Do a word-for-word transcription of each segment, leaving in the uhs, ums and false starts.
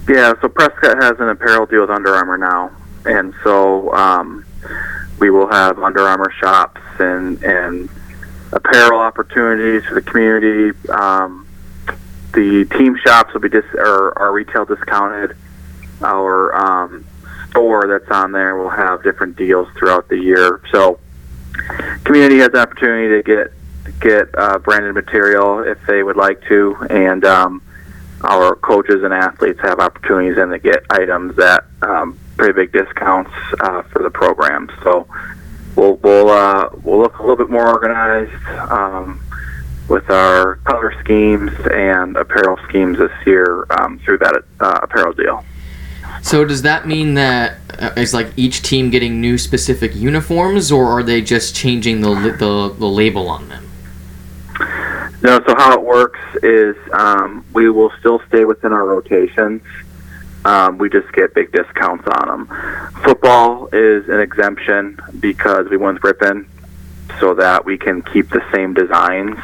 Yeah, so Prescott has an apparel deal with Under Armour now, and so um, we will have Under Armour shops and and apparel opportunities for the community. Um, the team shops will be dis- or our retail discounted. Our um, store that's on there will have different deals throughout the year. So, community has the opportunity to get get uh, branded material if they would like to, and um, our coaches and athletes have opportunities then to get items at um, pretty big discounts uh, for the program. So we'll we'll uh, we'll look a little bit more organized um, with our color schemes and apparel schemes this year um, through that uh, apparel deal. So does that mean that uh, is like each team getting new specific uniforms, or are they just changing the the, the label on them? No, so how it works is um, we will still stay within our rotations. Um, we just get big discounts on them. Football is an exemption because we went with Ripon so that we can keep the same designs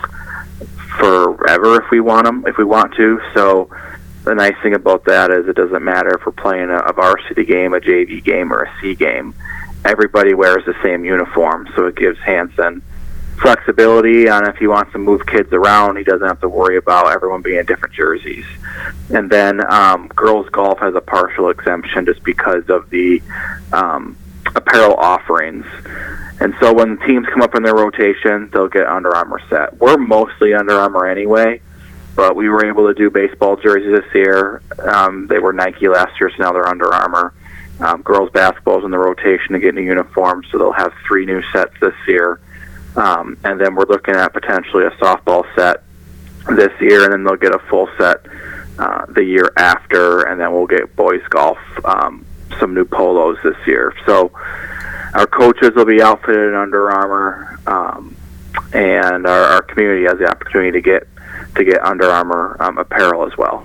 forever if we want them, if we want to. So the nice thing about that is it doesn't matter if we're playing a, a varsity game, a J V game, or a C game. Everybody wears the same uniform, so it gives Hanson flexibility on if he wants to move kids around. He doesn't have to worry about everyone being in different jerseys. And then um, girls golf has a partial exemption just because of the um, apparel offerings. And so when the teams come up in their rotation, they'll get Under Armour set. We're mostly Under Armour anyway, but we were able to do baseball jerseys this year. Um, they were Nike last year, so now they're Under Armour. Um, girls basketball's in the rotation to get new uniforms, so they'll have three new sets this year. Um, and then we're looking at potentially a softball set this year, and then they'll get a full set uh, the year after, and then we'll get boys golf um, some new polos this year. So our coaches will be outfitted in Under Armour, um, and our, our community has the opportunity to get to get Under Armour um, apparel as well.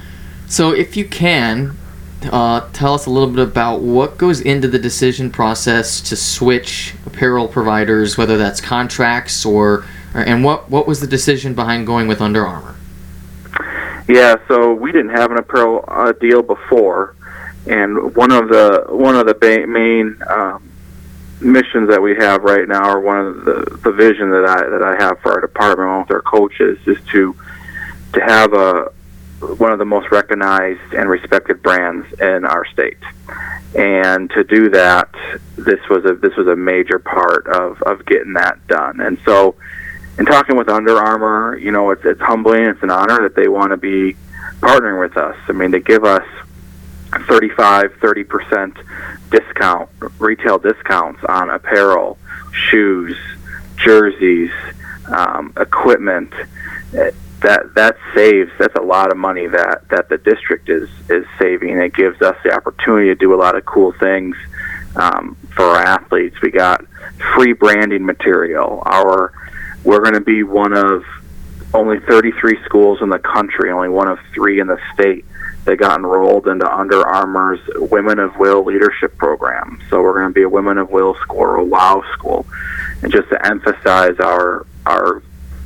So if you can, Uh, tell us a little bit about what goes into the decision process to switch apparel providers, whether that's contracts or, or and what, what was the decision behind going with Under Armour? Yeah, so we didn't have an apparel uh, deal before, and one of the one of the ba- main um, missions that we have right now, or one of the the vision that I that I have for our department with our coaches, is to to have a one of the most recognized and respected brands in our state. And to do that, this was a this was a major part of, of getting that done. And so in talking with Under Armour, you know, it's it's humbling, it's an honor that they want to be partnering with us. I mean, they give us thirty-five, thirty percent discount, retail discounts on apparel, shoes, jerseys, um, equipment. That that saves. That's a lot of money that, that the district is is saving. It gives us the opportunity to do a lot of cool things um, for our athletes. We got free branding material. Our we're going to be one of only thirty-three schools in the country, only one of three in the state that got enrolled into Under Armour's Women of Will leadership program. So we're going to be a Women of Will school or a WOW school, and just to emphasize our our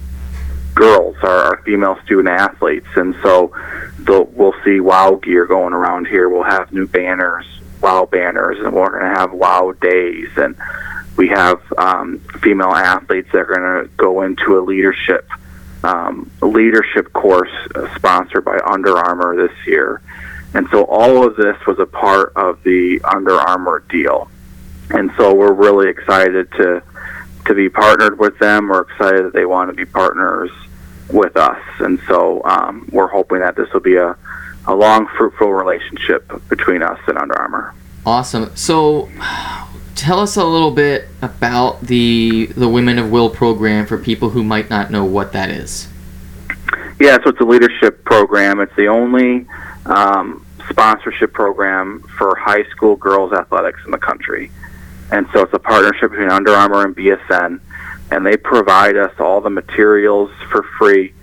girls, our, our female student athletes. And so we'll see WOW gear going around here. We'll have new banners, WOW banners, and we're going to have WOW days. And we have um, female athletes that are going to go into a leadership um, leadership course uh, sponsored by Under Armour this year. And so all of this was a part of the Under Armour deal. And so we're really excited to to be partnered with them. We're excited that they want to be partners with us. And so um, we're hoping that this will be a, a long, fruitful relationship between us and Under Armour. Awesome. So tell us a little bit about the the Women of Will program for people who might not know what that is. Yeah, so it's a leadership program. It's the only um, sponsorship program for high school girls athletics in the country. And so it's a partnership between Under Armour and B S N, and they provide us all the materials for free,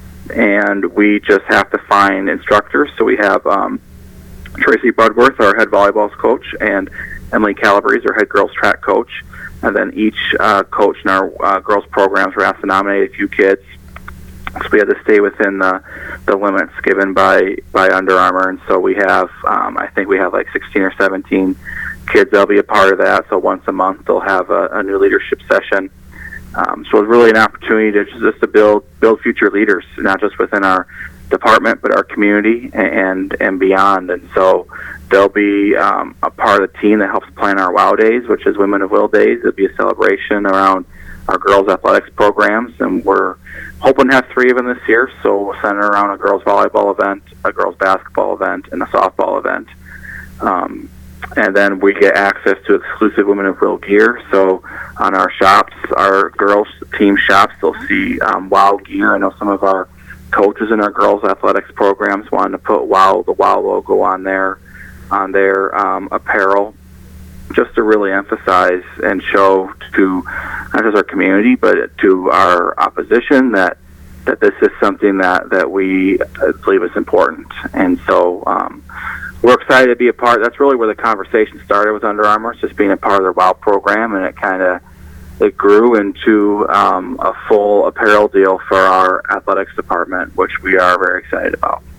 and we just have to find instructors. So we have um, Tracy Budworth, our head volleyball coach, and Emily Calabrese, our head girls track coach, and then each uh, coach in our uh, girls programs, we're asked to nominate a few kids, So we had to stay within the, the limits given by, by Under Armour. And so we have, um, I think we have like sixteen or seventeen kids that'll be a part of that. So once a month they'll have a, a new leadership session. Um, so it's really an opportunity to just to build build future leaders, not just within our department, but our community and and beyond. And so they'll be um, a part of the team that helps plan our WOW Days, which is Women of Will Days. It'll be a celebration around our girls' athletics programs, and we're hoping to have three of them this year. So we'll center around a girls' volleyball event, a girls' basketball event, and a softball event. Um, and then we get access to exclusive Women of Will gear. So on our shops, our girls' team shops, they'll see um, WOW gear. I know some of our coaches in our girls' athletics programs wanted to put WOW, the WOW logo on their on their um, apparel, just to really emphasize and show to not just our community, but to our opposition that that this is something that, that we believe is important. And so um, we're excited to be a part. That's really where the conversation started with Under Armour, just being a part of their WOW program, and it kind of it grew into um, a full apparel deal for our athletics department, which we are very excited about.